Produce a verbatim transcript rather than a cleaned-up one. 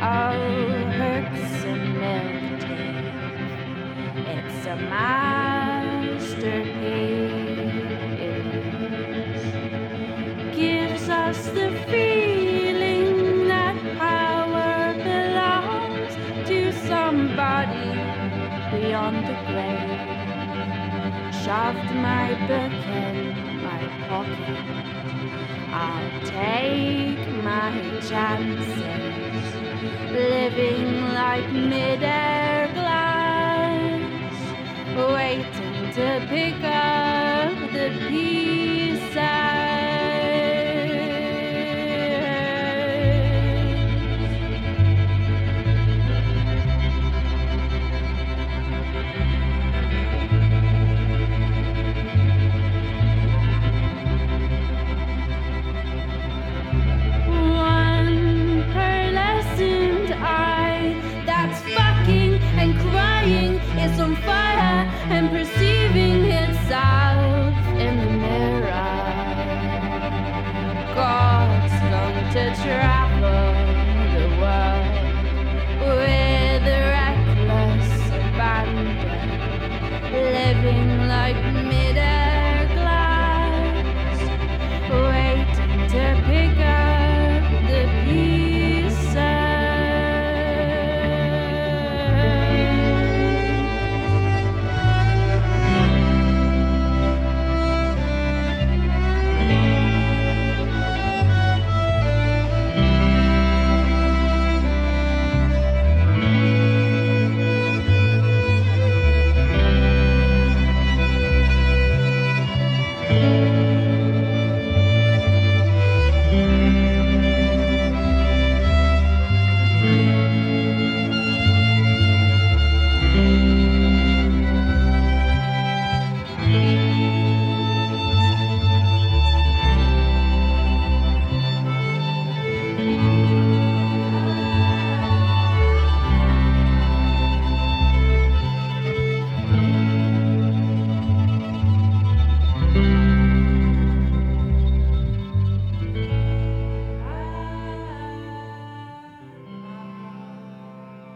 Oh, hurts a milk tea. It's a masterpiece. Gives us the feeling that power belongs to somebody beyond the grave. Shoved my book in my pocket. I'll take my chances, living like mid-air glass, waiting to pick up the pieces. That's fucking and crying, it's on fire and proceeding.